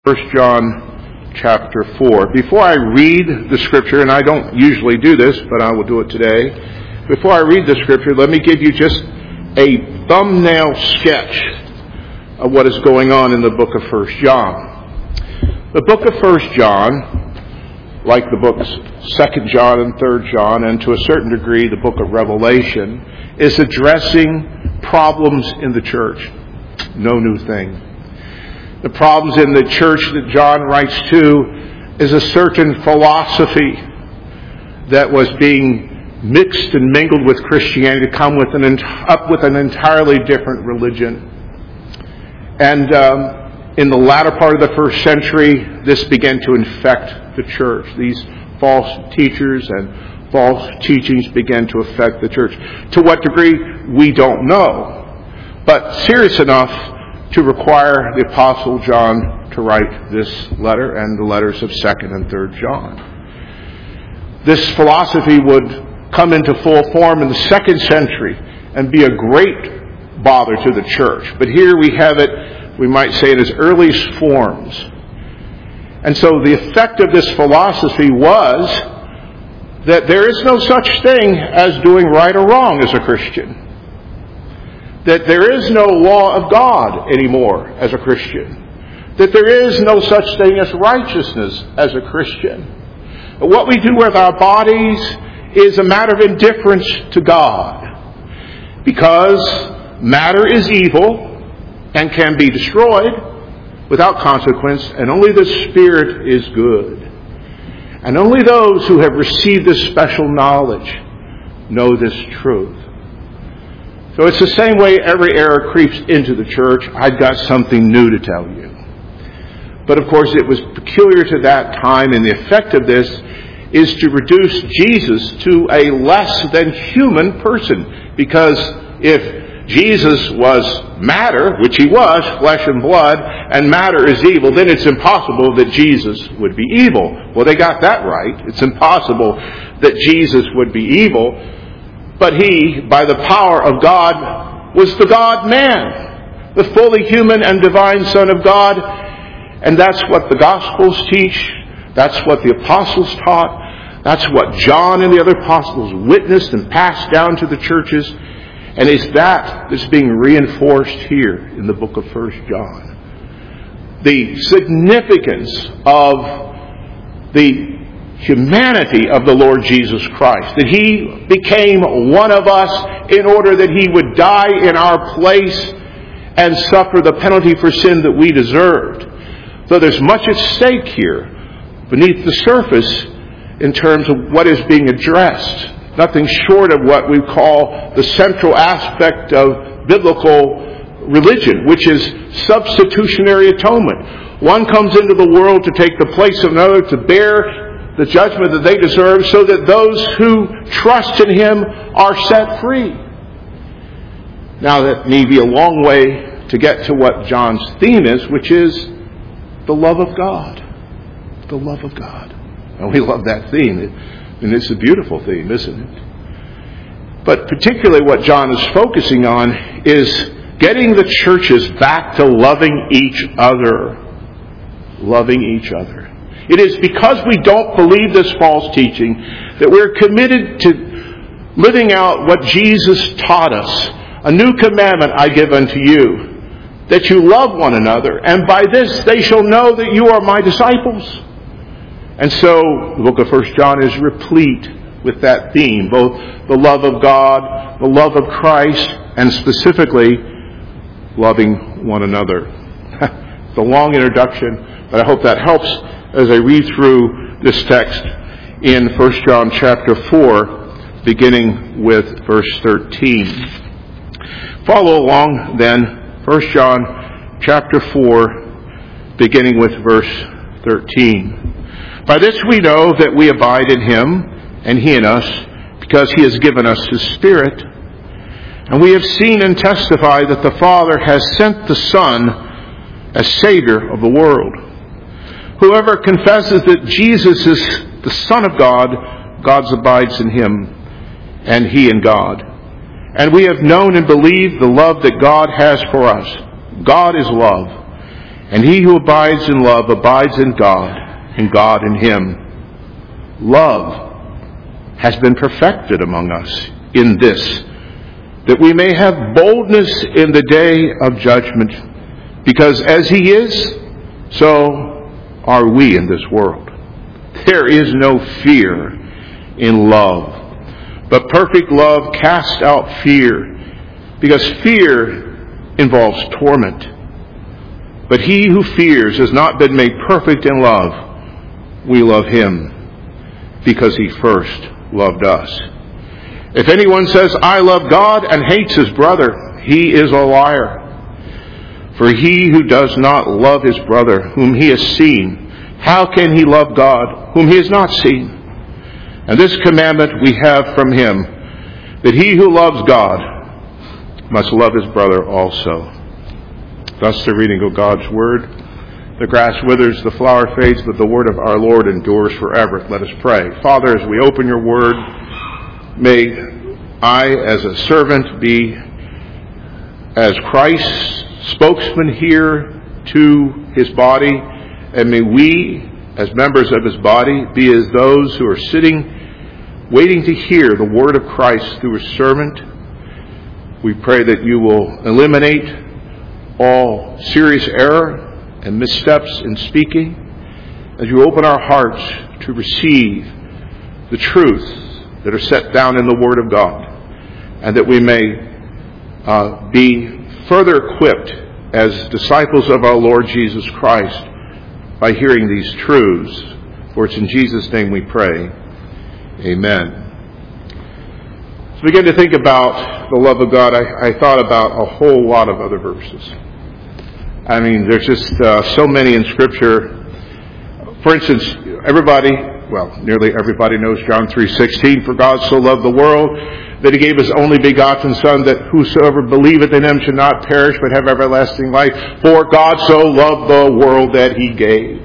1 John chapter 4. Before I read the scripture, and I don't usually do this, but I will do it today. Before I read the scripture, let me give you just a thumbnail sketch of what is going on in the book of 1 John. The book of 1 John, like the books 2 John and 3 John, and to a certain degree the book of Revelation, is addressing problems in the church. No new thing. The problems in the church that John writes to is a certain philosophy that was being mixed and mingled with Christianity to come up with an entirely different religion. And in the latter part of the first century, this began to infect the church. These false teachers and false teachings began to affect the church. To what degree, we don't know. But serious enough to require the Apostle John to write this letter and the letters of 2nd and 3rd John. This philosophy would come into full form in the 2nd century and be a great bother to the church. But here we have it, we might say, in its earliest forms. And so the effect of this philosophy was that there is no such thing as doing right or wrong as a Christian. That there is no law of God anymore as a Christian. That there is no such thing as righteousness as a Christian. What we do with our bodies is a matter of indifference to God. Because matter is evil and can be destroyed without consequence, and only the Spirit is good. And only those who have received this special knowledge know this truth. So it's the same way every error creeps into the church. I've got something new to tell you. But of course it was peculiar to that time, and the effect of this is to reduce Jesus to a less than human person. Because if Jesus was matter, which he was, flesh and blood, and matter is evil, then it's impossible that Jesus would be evil. Well, they got that right. It's impossible that Jesus would be evil. But he, by the power of God, was the God-man, the fully human and divine Son of God. And that's what the Gospels teach. That's what the Apostles taught. That's what John and the other Apostles witnessed and passed down to the churches. And it's that that's being reinforced here in the book of 1 John. The significance of the humanity of the Lord Jesus Christ. That he became one of us in order that he would die in our place and suffer the penalty for sin that we deserved. So there's much at stake here beneath the surface in terms of what is being addressed. Nothing short of what we call the central aspect of biblical religion, which is substitutionary atonement. One comes into the world to take the place of another, to bear the judgment that they deserve, so that those who trust in him are set free. Now that may be a long way to get to what John's theme is, which is the love of God. The love of God. And we love that theme. And it's a beautiful theme, isn't it? But particularly what John is focusing on is getting the churches back to loving each other. Loving each other. It is because we don't believe this false teaching that we're committed to living out what Jesus taught us. A new commandment I give unto you, that you love one another, and by this they shall know that you are my disciples. And so the book of 1 John is replete with that theme, both the love of God, the love of Christ, and specifically loving one another. It's a long introduction, but I hope that helps as I read through this text in 1 John chapter 4, beginning with verse 13. Follow along then, 1 John chapter 4, beginning with verse 13. By this we know that we abide in him, and he in us, because he has given us his Spirit. And we have seen and testified that the Father has sent the Son as Savior of the world. Whoever confesses that Jesus is the Son of God, God abides in him, and he in God. And we have known and believed the love that God has for us. God is love. And he who abides in love abides in God, and God in him. Love has been perfected among us in this, that we may have boldness in the day of judgment, because as he is, so are we in this world. There is no fear in love, but perfect love casts out fear, because fear involves torment. But he who fears has not been made perfect in love. We love him because he first loved us. If anyone says, I love God, and hates his brother, he is a liar. For he who does not love his brother whom he has seen, how can he love God whom he has not seen? And this commandment we have from him, that he who loves God must love his brother also. Thus the reading of God's word. The grass withers, the flower fades, but the word of our Lord endures forever. Let us pray. Father, as we open your word, may I, as a servant, be as Christ's spokesman here to his body, and may we, as members of his body, be as those who are sitting, waiting to hear the word of Christ through his servant. We pray that you will eliminate all serious error and missteps in speaking, as you open our hearts to receive the truths that are set down in the Word of God, and that we may be further equipped as disciples of our Lord Jesus Christ by hearing these truths. For it's in Jesus' name we pray. Amen. As we begin to think about the love of God, I thought about a whole lot of other verses. I mean, there's just so many in Scripture. For instance, nearly everybody knows John 3:16. For God so loved the world that he gave his only begotten Son, that whosoever believeth in him should not perish but have everlasting life. For God so loved the world that he gave.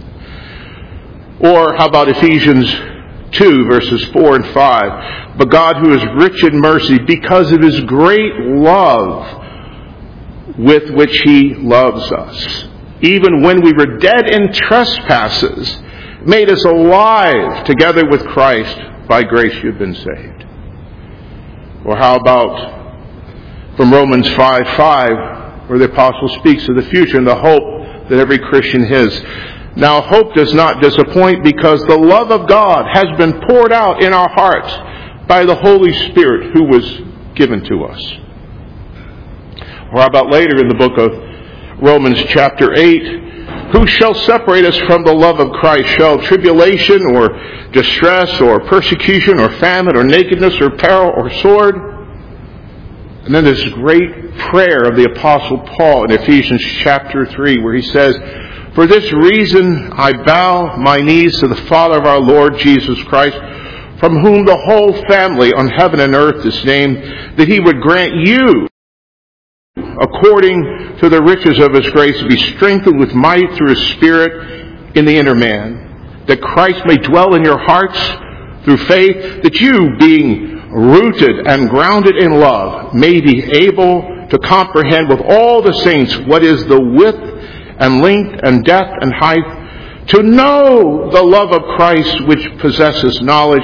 Or how about Ephesians 2, verses 4 and 5. But God, who is rich in mercy, because of his great love with which he loves us, even when we were dead in trespasses, made us alive together with Christ. By grace you've been saved. Or how about from Romans 5:5, where the apostle speaks of the future and the hope that every Christian has. Now hope does not disappoint, because the love of God has been poured out in our hearts by the Holy Spirit who was given to us. Or how about later in the book of Romans chapter 8, who shall separate us from the love of Christ? Shall tribulation or distress or persecution or famine or nakedness or peril or sword? And then this great prayer of the Apostle Paul in Ephesians chapter 3, where he says, for this reason I bow my knees to the Father of our Lord Jesus Christ, from whom the whole family on heaven and earth is named, that he would grant you, according to the riches of his grace, to be strengthened with might through his Spirit in the inner man, that Christ may dwell in your hearts through faith, that you, being rooted and grounded in love, may be able to comprehend with all the saints what is the width and length and depth and height, to know the love of Christ which passes knowledge,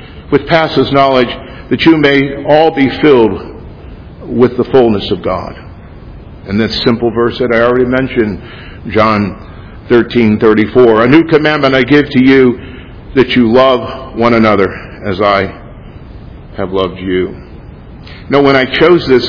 that you may all be filled with the fullness of God. And that simple verse that I already mentioned, John 13:34. A new commandment I give to you, that you love one another as I have loved you. Now, when I chose this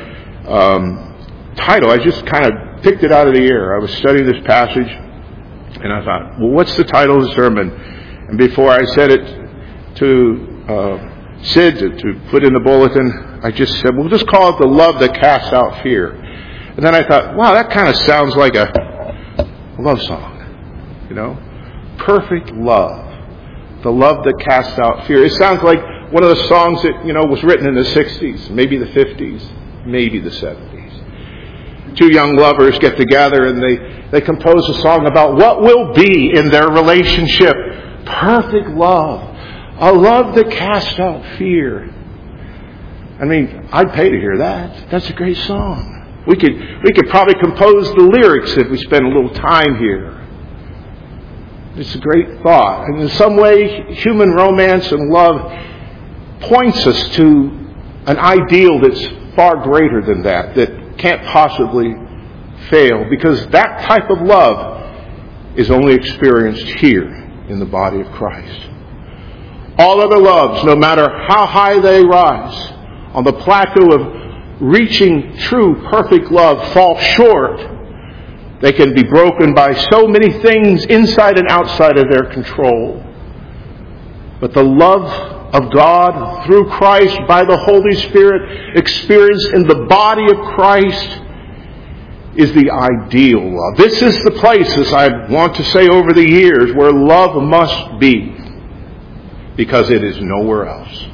title, I just kind of picked it out of the air. I was studying this passage, and I thought, well, what's the title of the sermon? And before I said it to Sid to put in the bulletin, I just said, we'll just call it the love that casts out fear. And then I thought, wow, that kind of sounds like a love song, perfect love, the love that casts out fear. It sounds like one of the songs that, was written in the 60s, maybe the 50s, maybe the 70s. Two young lovers get together and they compose a song about what will be in their relationship. Perfect love, a love that casts out fear. I mean, I'd pay to hear that. That's a great song. We could probably compose the lyrics if we spent a little time here. It's a great thought. And in some way, human romance and love points us to an ideal that's far greater than that can't possibly fail, because that type of love is only experienced here in the body of Christ. All other loves, no matter how high they rise on the plateau of reaching true, perfect love, fall short. They can be broken by so many things inside and outside of their control. But the love of God through Christ by the Holy Spirit, experienced in the body of Christ, is the ideal love. This is the place, as I want to say over the years, where love must be, because it is nowhere else.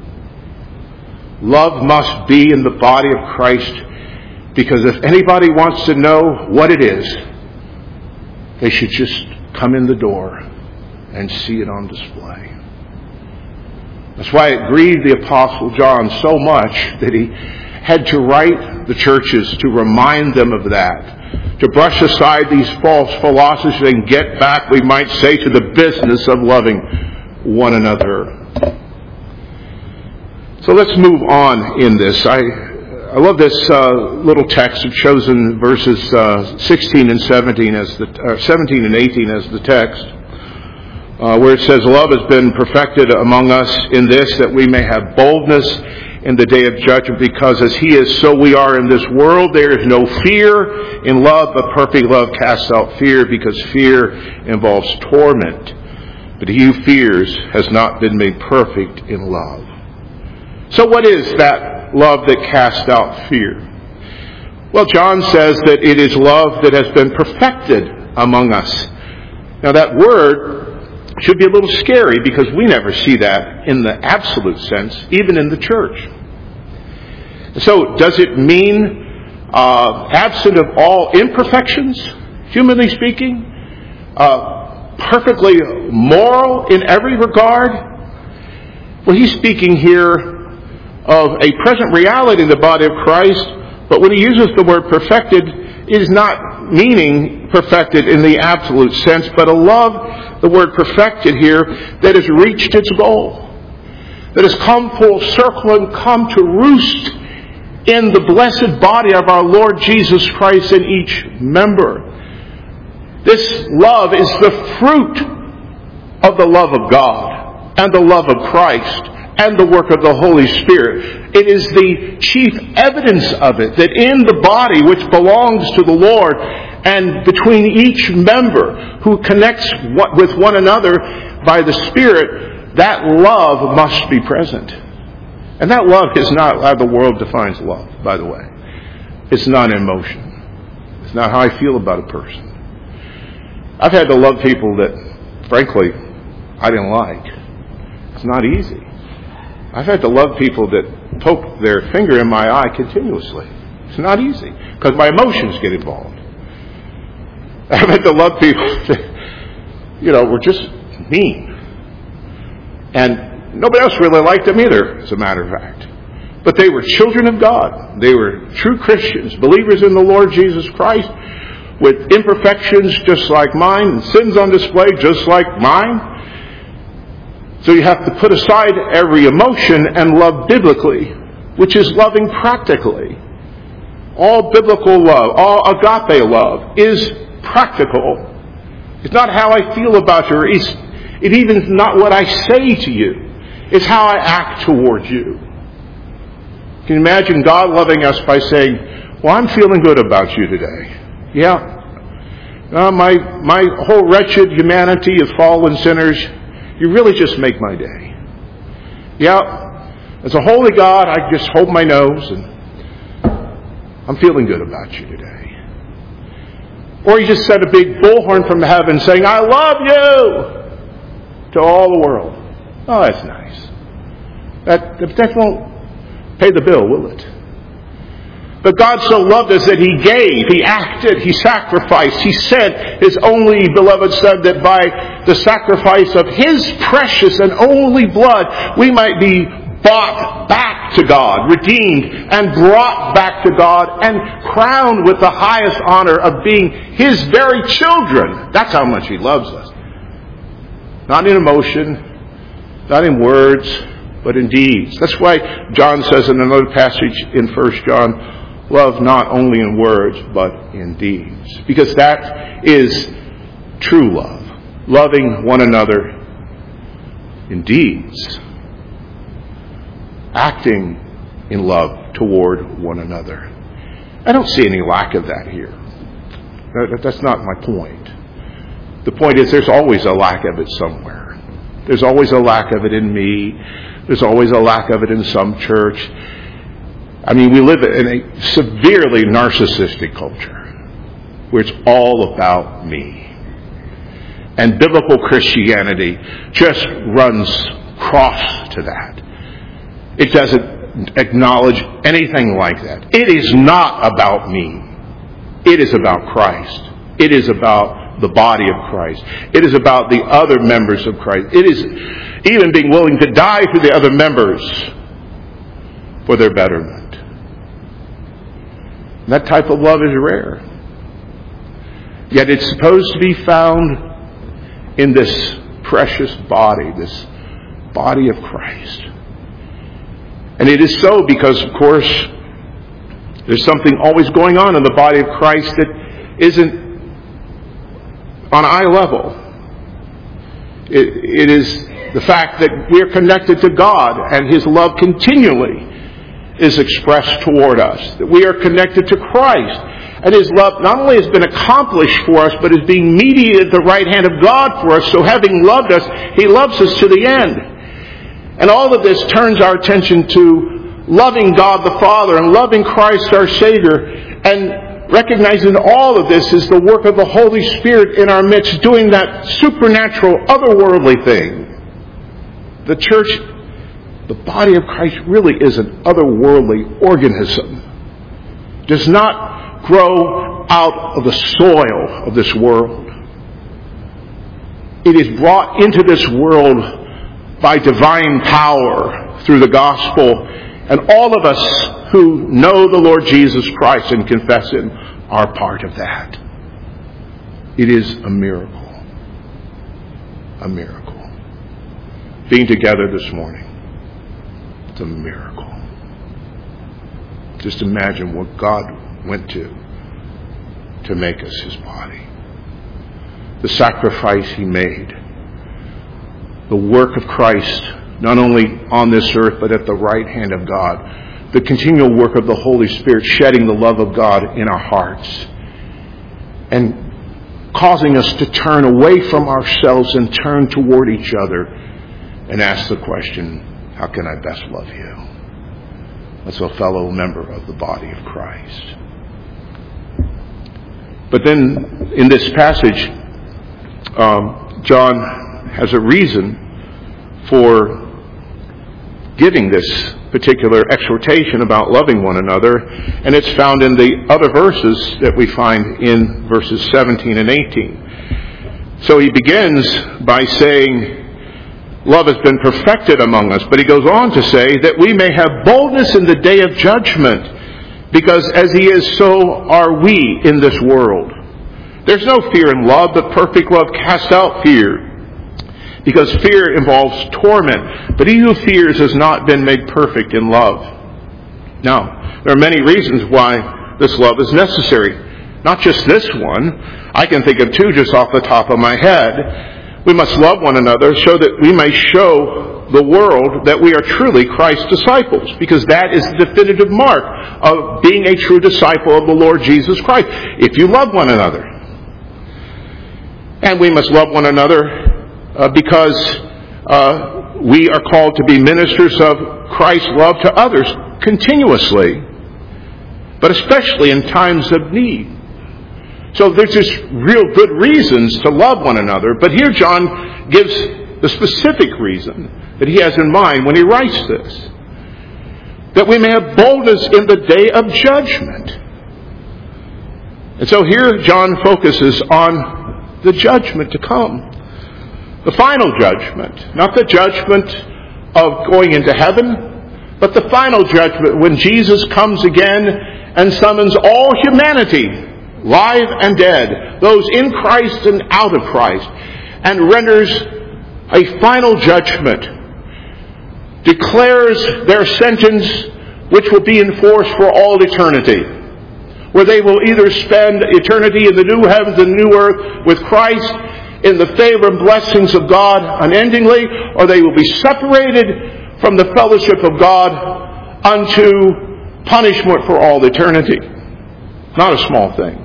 Love must be in the body of Christ, because if anybody wants to know what it is, they should just come in the door and see it on display. That's why it grieved the Apostle John so much that he had to write the churches to remind them of that, to brush aside these false philosophies and get back, we might say, to the business of loving one another. So let's move on in this. I love this little text. I've chosen verses 16 and 17 as 17 and 18 as the text, where it says, "Love has been perfected among us in this, that we may have boldness in the day of judgment, because as He is, so we are in this world. There is no fear in love, but perfect love casts out fear, because fear involves torment. But he who fears has not been made perfect in love." So what is that love that casts out fear? Well, John says that it is love that has been perfected among us. Now that word should be a little scary, because we never see that in the absolute sense, even in the church. So does it mean absent of all imperfections, humanly speaking? Perfectly moral in every regard? Well, he's speaking here of a present reality in the body of Christ, but when he uses the word perfected, it is not meaning perfected in the absolute sense, but a love, the word perfected here, that has reached its goal, that has come full circle and come to roost in the blessed body of our Lord Jesus Christ in each member. This love is the fruit of the love of God and the love of Christ and the work of the Holy Spirit. It is the chief evidence of it, that in the body which belongs to the Lord, and between each member who connects with one another by the Spirit, that love must be present. And that love is not how the world defines love, by the way. It's not an emotion. It's not how I feel about a person. I've had to love people that, frankly, I didn't like. It's not easy. I've had to love people that poke their finger in my eye continuously. It's not easy, because my emotions get involved. I've had to love people that, were just mean. And nobody else really liked them either, as a matter of fact. But they were children of God. They were true Christians, believers in the Lord Jesus Christ, with imperfections just like mine, and sins on display just like mine. So you have to put aside every emotion and love biblically, which is loving practically. All biblical love, all agape love, is practical. It's not how I feel about you. It even is not what I say to you. It's how I act towards you. Can you imagine God loving us by saying, "Well, I'm feeling good about you today. Yeah. My whole wretched humanity of fallen sinners, you really just make my day. Yeah. As a holy God, I just hold my nose and I'm feeling good about you today." Or He just sent a big bullhorn from heaven saying, "I love you," to all the world. Oh, that's nice. That won't pay the bill, will it? But God so loved us that He gave, He acted, He sacrificed, He sent His only beloved Son, that by the sacrifice of His precious and only blood, we might be bought back to God, redeemed and brought back to God, and crowned with the highest honor of being His very children. That's how much He loves us. Not in emotion, not in words, but in deeds. That's why John says in another passage in 1 John, love not only in words, but in deeds. Because that is true love. Loving one another in deeds. Acting in love toward one another. I don't see any lack of that here. That's not my point. The point is there's always a lack of it somewhere. There's always a lack of it in me. There's always a lack of it in some church. I mean, we live in a severely narcissistic culture where it's all about me. And biblical Christianity just runs cross to that. It doesn't acknowledge anything like that. It is not about me. It is about Christ. It is about the body of Christ. It is about the other members of Christ. It is even being willing to die for the other members for their betterment. And that type of love is rare. Yet it's supposed to be found in this precious body, this body of Christ. And it is so because, of course, there's something always going on in the body of Christ that isn't on eye level. It is the fact that we are connected to God and His love continually is expressed toward us. That we are connected to Christ and His love not only has been accomplished for us, but is being mediated at the right hand of God for us. So having loved us, He loves us to the end. And all of this turns our attention to loving God the Father and loving Christ our Savior, and recognizing all of this is the work of the Holy Spirit in our midst, doing that supernatural, otherworldly thing. The church, the body of Christ, really is an otherworldly organism. Does not grow out of the soil of this world. It is brought into this world by divine power through the gospel. And all of us who know the Lord Jesus Christ and confess Him are part of that. It is a miracle. A miracle. Being together this morning, it's a miracle. Just imagine what God went to make us His body. The sacrifice He made. The work of Christ, not only on this earth, but at the right hand of God. The continual work of the Holy Spirit, shedding the love of God in our hearts. And causing us to turn away from ourselves and turn toward each other and ask the question, how can I best love you? As a fellow member of the body of Christ. But then, in this passage, John has a reason for giving this particular exhortation about loving one another, and it's found in the other verses that we find in verses 17 and 18. So he begins by saying, love has been perfected among us, but he goes on to say that we may have boldness in the day of judgment, because as He is, so are we in this world. There's no fear in love, but perfect love casts out fear, because fear involves torment. But he who fears has not been made perfect in love. Now, there are many reasons why this love is necessary. Not just this one. I can think of two just off the top of my head. We must love one another so that we may show the world that we are truly Christ's disciples, because that is the definitive mark of being a true disciple of the Lord Jesus Christ. If you love one another. And we must love one another because we are called to be ministers of Christ's love to others continuously, but especially in times of need. So there's just real good reasons to love one another, but here John gives the specific reason that he has in mind when he writes this. That we may have boldness in the day of judgment. And so here John focuses on the judgment to come. The final judgment. Not the judgment of going into heaven, But the final judgment, when Jesus comes again and summons all humanity, live and dead, those in Christ and out of Christ, and renders a final judgment, declares their sentence which will be enforced for all eternity, where they will either spend eternity in the new heavens and new earth with Christ in the favor and blessings of God unendingly, or they will be separated from the fellowship of God unto punishment for all eternity. Not a small thing.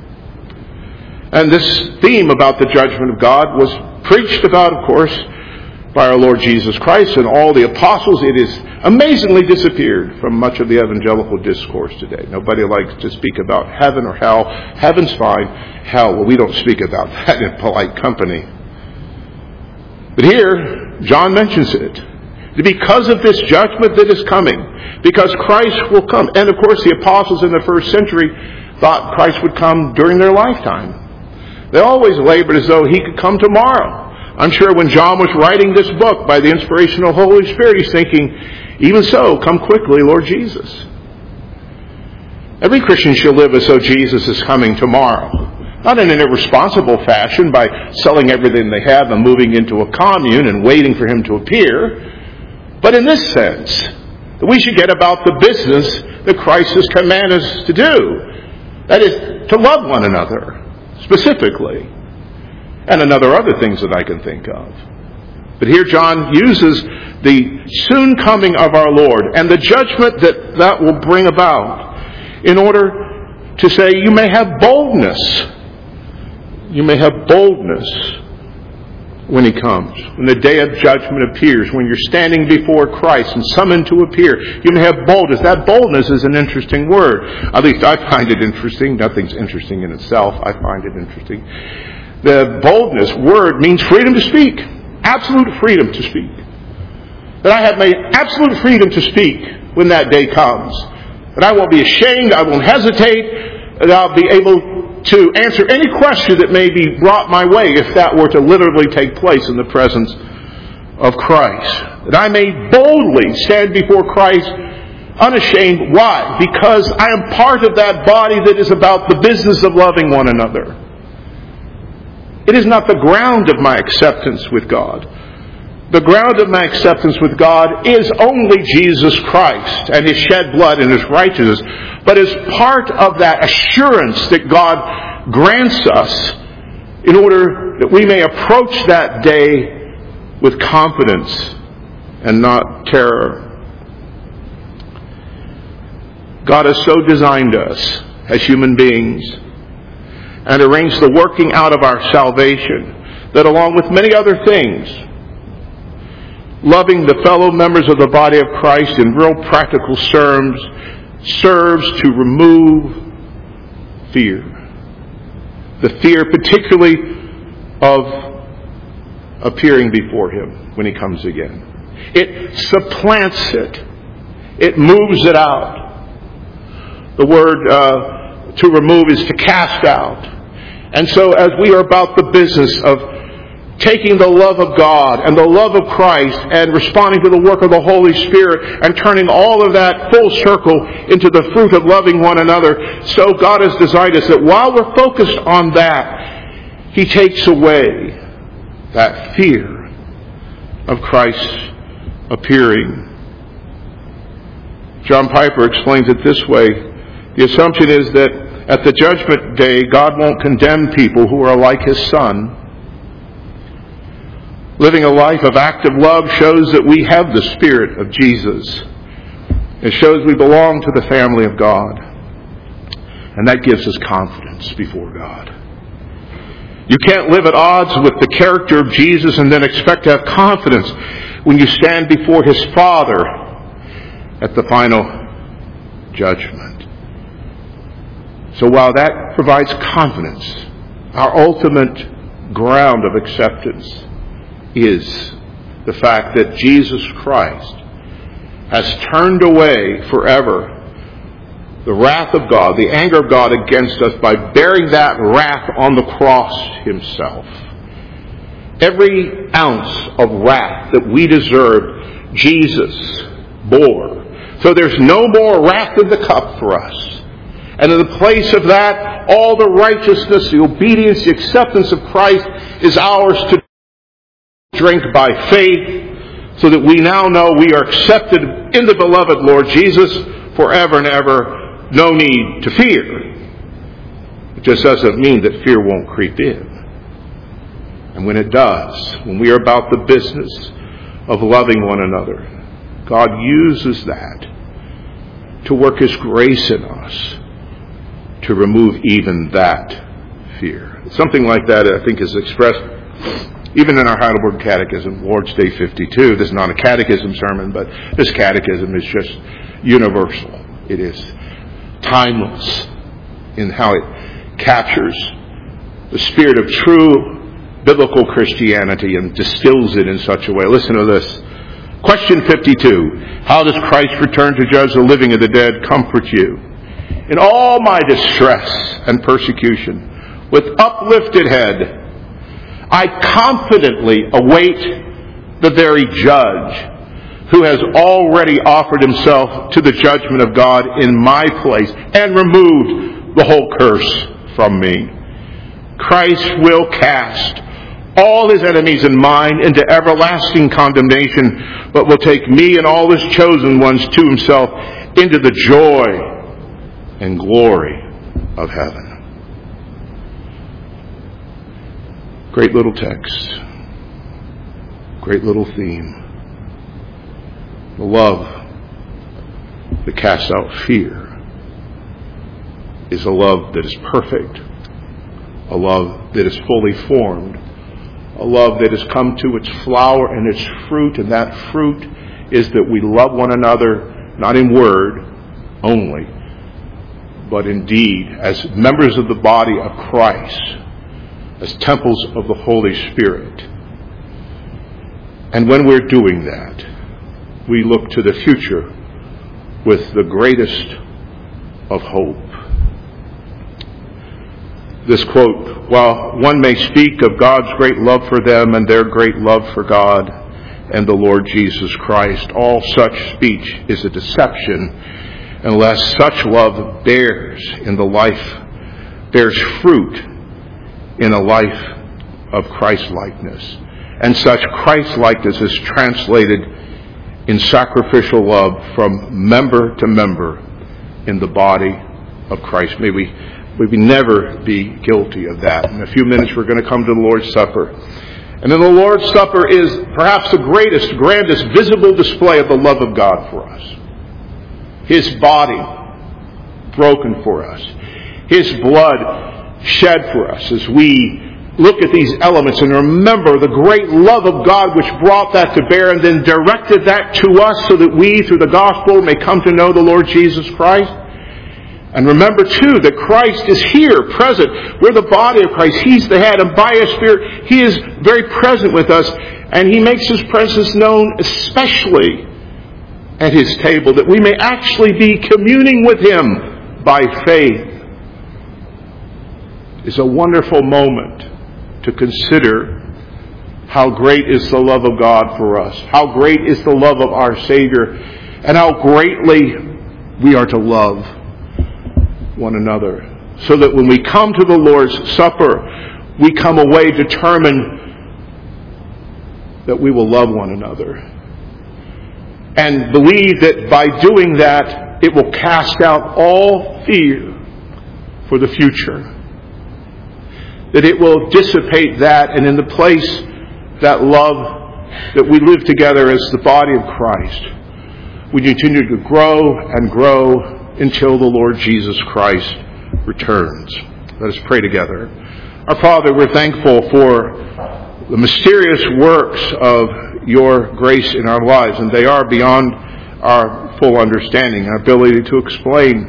And this theme about the judgment of God was preached about, of course, by our Lord Jesus Christ and all the apostles. It has amazingly disappeared from much of the evangelical discourse today. Nobody likes to speak about heaven or hell. Heaven's fine. Hell, well, we don't speak about that in polite company. But here, John mentions it. Because of this judgment that is coming, because Christ will come. And of course, the apostles in the first century thought Christ would come during their lifetime. They always labored as though he could come tomorrow. I'm sure when John was writing this book by the inspiration of the Holy Spirit, he's thinking, even so, come quickly, Lord Jesus. Every Christian should live as though Jesus is coming tomorrow. Not in an irresponsible fashion by selling everything they have and moving into a commune and waiting for him to appear. But in this sense, that we should get about the business that Christ has commanded us to do. That is, to love one another, specifically. And other things that I can think of. But here John uses the soon coming of our Lord and the judgment that will bring about in order to say, you may have boldness. You may have boldness when he comes, when the day of judgment appears, when you're standing before Christ and summoned to appear. You may have boldness. That boldness is an interesting word. At least I find it interesting. Nothing's interesting in itself. I find it interesting. The boldness word means freedom to speak. Absolute freedom to speak. That I have made absolute freedom to speak when that day comes. That I won't be ashamed. I won't hesitate. That I'll be able to answer any question that may be brought my way if that were to literally take place in the presence of Christ. That I may boldly stand before Christ unashamed. Why? Because I am part of that body that is about the business of loving one another. It is not the ground of my acceptance with God. The ground of my acceptance with God is only Jesus Christ and His shed blood and His righteousness. But as part of that assurance that God grants us in order that we may approach that day with confidence and not terror. God has so designed us as human beings and arranged the working out of our salvation that along with many other things, loving the fellow members of the body of Christ in real practical terms serves to remove fear. The fear particularly of appearing before Him when He comes again. It supplants it. It moves it out. The word to remove is to cast out. And so as we are about the business of taking the love of God and the love of Christ and responding to the work of the Holy Spirit and turning all of that full circle into the fruit of loving one another, so God has designed us that while we're focused on that, He takes away that fear of Christ appearing. John Piper explains it this way. The assumption is that at the judgment day, God won't condemn people who are like His Son. Living a life of active love shows that we have the Spirit of Jesus. It shows we belong to the family of God. And that gives us confidence before God. You can't live at odds with the character of Jesus and then expect to have confidence when you stand before His Father at the final judgment. So while that provides confidence, our ultimate ground of acceptance is the fact that Jesus Christ has turned away forever the wrath of God, the anger of God against us by bearing that wrath on the cross Himself. Every ounce of wrath that we deserved, Jesus bore So there's no more wrath in the cup for us. And in the place of that, all the righteousness, the obedience, the acceptance of Christ is ours to drink by faith, so that we now know we are accepted in the beloved Lord Jesus forever and ever. No need to fear. It just doesn't mean that fear won't creep in. And when it does, when we are about the business of loving one another, God uses that to work His grace in us to remove even that fear. Something like that, I think, is expressed even in our Heidelberg Catechism, Lord's Day 52. This is not a catechism sermon, but this catechism is just universal. It is timeless in how it captures the spirit of true biblical Christianity and distills it in such a way. Listen to this. Question 52. How does Christ return to judge the living and the dead comfort you? In all my distress and persecution, with uplifted head, I confidently await the very judge who has already offered himself to the judgment of God in my place and removed the whole curse from me. Christ will cast all His enemies and mine into everlasting condemnation, but will take me and all His chosen ones to Himself into the joy and glory of heaven. Great little text. Great little theme. The love that casts out fear is a love that is perfect, a love that is fully formed, a love that has come to its flower and its fruit, and that fruit is that we love one another, not in word only, but in deed, as members of the body of Christ, as temples of the Holy Spirit. And when we're doing that, we look to the future with the greatest of hope. This quote, while one may speak of God's great love for them and their great love for God and the Lord Jesus Christ, all such speech is a deception unless such love bears fruit in a life of Christ-likeness. And such Christ-likeness is translated in sacrificial love from member to member in the body of Christ. May we never be guilty of that. In a few minutes we're going to come to the Lord's Supper. And then the Lord's Supper is perhaps the greatest, grandest, visible display of the love of God for us. His body broken for us. His blood shed for us, as we look at these elements and remember the great love of God which brought that to bear and then directed that to us so that we, through the gospel, may come to know the Lord Jesus Christ. And remember, too, that Christ is here, present. We're the body of Christ. He's the head. And by His Spirit, He is very present with us. And He makes His presence known especially at His table, that we may actually be communing with Him by faith. It's a wonderful moment to consider how great is the love of God for us, how great is the love of our Savior, and how greatly we are to love one another. So that when we come to the Lord's Supper, we come away determined that we will love one another. And believe that by doing that, it will cast out all fear for the future. That it will dissipate that, and in the place that love that we live together as the body of Christ, we continue to grow and grow until the Lord Jesus Christ returns. Let us pray together. Our Father, we're thankful for the mysterious works of Your grace in our lives, and they are beyond our full understanding, our ability to explain.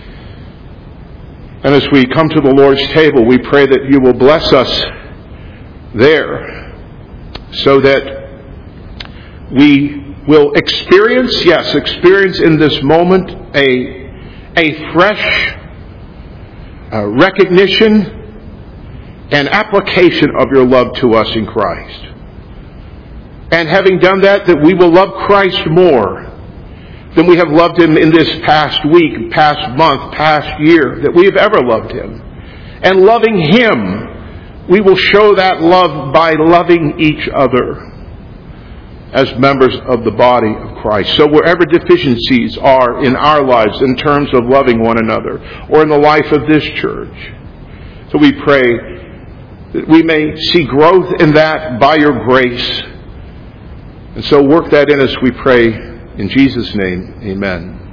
And as we come to the Lord's table, we pray that You will bless us there so that we will experience in this moment a fresh recognition and application of Your love to us in Christ. And having done that we will love Christ more than we have loved Him in this past week, past month, past year, that we have ever loved Him. And loving Him, we will show that love by loving each other as members of the body of Christ. So wherever deficiencies are in our lives in terms of loving one another, or in the life of this church, so we pray that we may see growth in that by your grace. And so work that in us, we pray. In Jesus' name, amen.